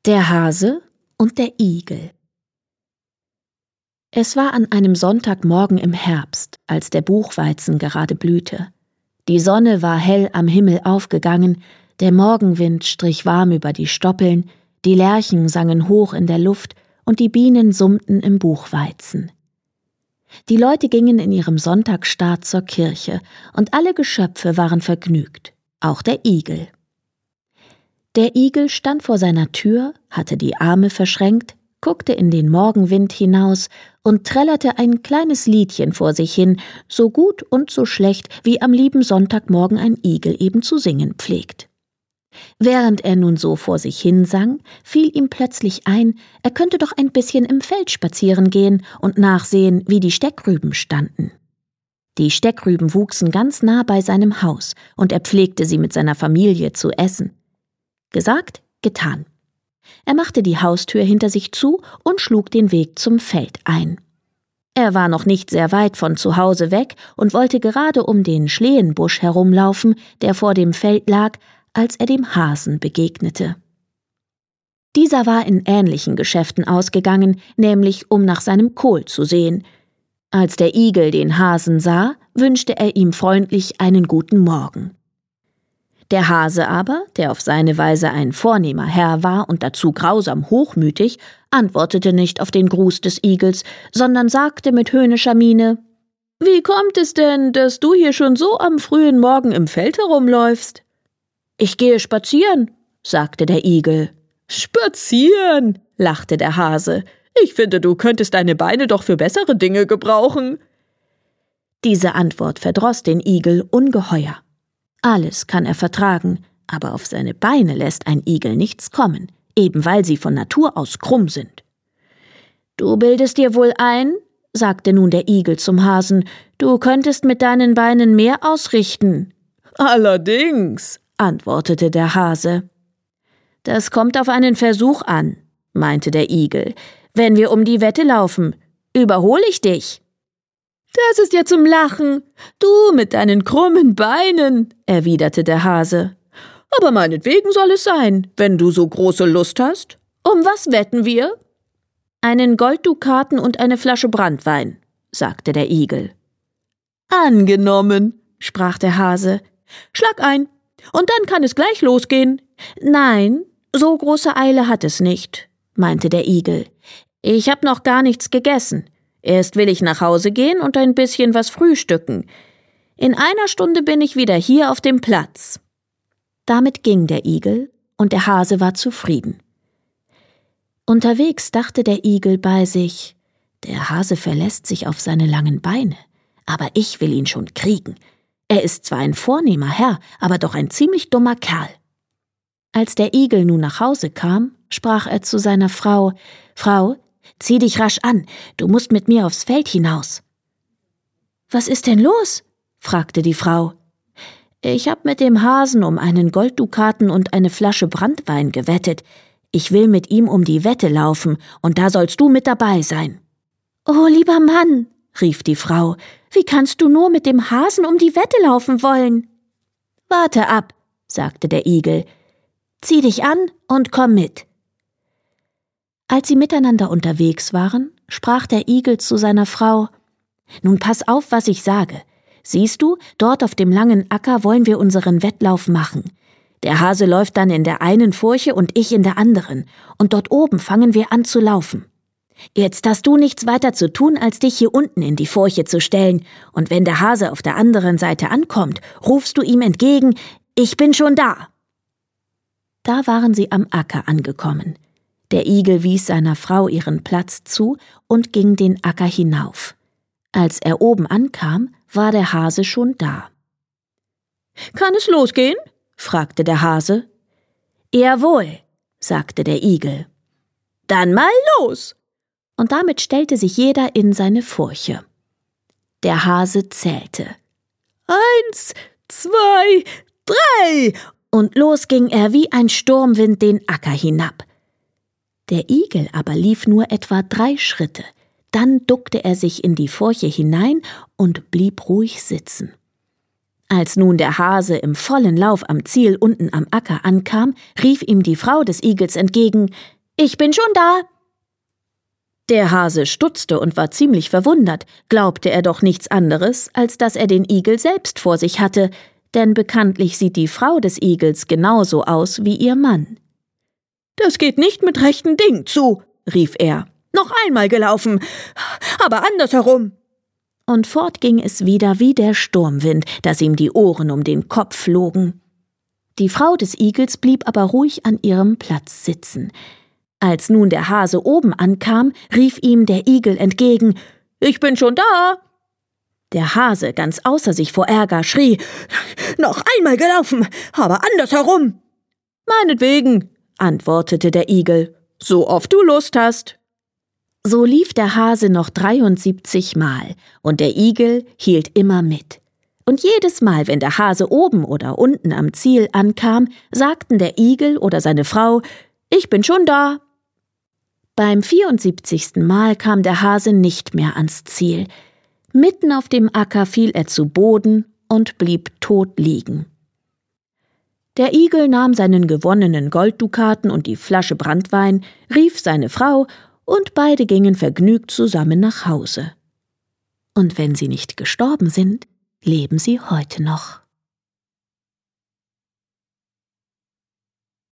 Der Hase und der Igel. Es war an einem Sonntagmorgen im Herbst, als der Buchweizen gerade blühte. Die Sonne war hell am Himmel aufgegangen, der Morgenwind strich warm über die Stoppeln, die Lerchen sangen hoch in der Luft und die Bienen summten im Buchweizen. Die Leute gingen in ihrem Sonntagsstaat zur Kirche, und alle Geschöpfe waren vergnügt, auch der Igel. Der Igel stand vor seiner Tür, hatte die Arme verschränkt, guckte in den Morgenwind hinaus und trällerte ein kleines Liedchen vor sich hin, so gut und so schlecht, wie am lieben Sonntagmorgen ein Igel eben zu singen pflegt. Während er nun so vor sich hin sang, fiel ihm plötzlich ein, er könnte doch ein bisschen im Feld spazieren gehen und nachsehen, wie die Steckrüben standen. Die Steckrüben wuchsen ganz nah bei seinem Haus, und er pflegte sie mit seiner Familie zu essen. Gesagt, getan. Er machte die Haustür hinter sich zu und schlug den Weg zum Feld ein. Er war noch nicht sehr weit von zu Hause weg und wollte gerade um den Schlehenbusch herumlaufen, der vor dem Feld lag, als er dem Hasen begegnete. Dieser war in ähnlichen Geschäften ausgegangen, nämlich um nach seinem Kohl zu sehen. Als der Igel den Hasen sah, wünschte er ihm freundlich einen guten Morgen. Der Hase aber, der auf seine Weise ein vornehmer Herr war und dazu grausam hochmütig, antwortete nicht auf den Gruß des Igels, sondern sagte mit höhnischer Miene: »Wie kommt es denn, dass du hier schon so am frühen Morgen im Feld herumläufst?« »Ich gehe spazieren«, sagte der Igel. »Spazieren«, lachte der Hase. »Ich finde, du könntest deine Beine doch für bessere Dinge gebrauchen.« Diese Antwort verdross den Igel ungeheuer. Alles kann er vertragen, aber auf seine Beine lässt ein Igel nichts kommen, eben weil sie von Natur aus krumm sind. »Du bildest dir wohl ein«, sagte nun der Igel zum Hasen, »du könntest mit deinen Beinen mehr ausrichten.« »Allerdings«, antwortete der Hase. »Das kommt auf einen Versuch an«, meinte der Igel. »Wenn wir um die Wette laufen, überhole ich dich.« »Das ist ja zum Lachen. Du mit deinen krummen Beinen«, erwiderte der Hase. »Aber meinetwegen soll es sein, wenn du so große Lust hast. Um was wetten wir?« »Einen Golddukaten und eine Flasche Branntwein«, sagte der Igel. »Angenommen«, sprach der Hase. »Schlag ein, und dann kann es gleich losgehen.« »Nein, so große Eile hat es nicht«, meinte der Igel. »Ich hab noch gar nichts gegessen. Erst will ich nach Hause gehen und ein bisschen was frühstücken. In einer Stunde bin ich wieder hier auf dem Platz.« Damit ging der Igel, und der Hase war zufrieden. Unterwegs dachte der Igel bei sich: Der Hase verlässt sich auf seine langen Beine, aber ich will ihn schon kriegen. Er ist zwar ein vornehmer Herr, aber doch ein ziemlich dummer Kerl. Als der Igel nun nach Hause kam, sprach er zu seiner Frau: »Frau, zieh dich rasch an, du musst mit mir aufs Feld hinaus.« »Was ist denn los?« fragte die Frau. »Ich hab mit dem Hasen um einen Golddukaten und eine Flasche Branntwein gewettet. Ich will mit ihm um die Wette laufen, und da sollst du mit dabei sein.« »Oh, lieber Mann«, rief die Frau, »wie kannst du nur mit dem Hasen um die Wette laufen wollen?« »Warte ab«, sagte der Igel. »Zieh dich an und komm mit.« Als sie miteinander unterwegs waren, sprach der Igel zu seiner Frau: »Nun pass auf, was ich sage. Siehst du, dort auf dem langen Acker wollen wir unseren Wettlauf machen. Der Hase läuft dann in der einen Furche und ich in der anderen, und dort oben fangen wir an zu laufen. Jetzt hast du nichts weiter zu tun, als dich hier unten in die Furche zu stellen, und wenn der Hase auf der anderen Seite ankommt, rufst du ihm entgegen: »Ich bin schon da!« Da waren sie am Acker angekommen. Der Igel wies seiner Frau ihren Platz zu und ging den Acker hinauf. Als er oben ankam, war der Hase schon da. »Kann es losgehen?« fragte der Hase. »Jawohl«, sagte der Igel. »Dann mal los!« Und damit stellte sich jeder in seine Furche. Der Hase zählte. 1, 2, 3, und los ging er wie ein Sturmwind den Acker hinab. Der Igel aber lief nur etwa 3 Schritte, dann duckte er sich in die Furche hinein und blieb ruhig sitzen. Als nun der Hase im vollen Lauf am Ziel unten am Acker ankam, rief ihm die Frau des Igels entgegen: Ich bin schon da. Der Hase stutzte und war ziemlich verwundert, glaubte er doch nichts anderes, als dass er den Igel selbst vor sich hatte, denn bekanntlich sieht die Frau des Igels genauso aus wie ihr Mann. »Das geht nicht mit rechten Dingen zu«, rief er. »Noch einmal gelaufen, aber andersherum.« Und fort ging es wieder wie der Sturmwind, dass ihm die Ohren um den Kopf flogen. Die Frau des Igels blieb aber ruhig an ihrem Platz sitzen. Als nun der Hase oben ankam, rief ihm der Igel entgegen: »Ich bin schon da!« Der Hase, ganz außer sich vor Ärger, schrie: »Noch einmal gelaufen, aber andersherum!« »Meinetwegen«, antwortete der Igel, »so oft du Lust hast.« So lief der Hase noch 73 Mal, und der Igel hielt immer mit. Und jedes Mal, wenn der Hase oben oder unten am Ziel ankam, sagten der Igel oder seine Frau: »Ich bin schon da.« Beim 74. Mal kam der Hase nicht mehr ans Ziel. Mitten auf dem Acker fiel er zu Boden und blieb tot liegen. Der Igel nahm seinen gewonnenen Golddukaten und die Flasche Branntwein, rief seine Frau, und beide gingen vergnügt zusammen nach Hause. Und wenn sie nicht gestorben sind, leben sie heute noch.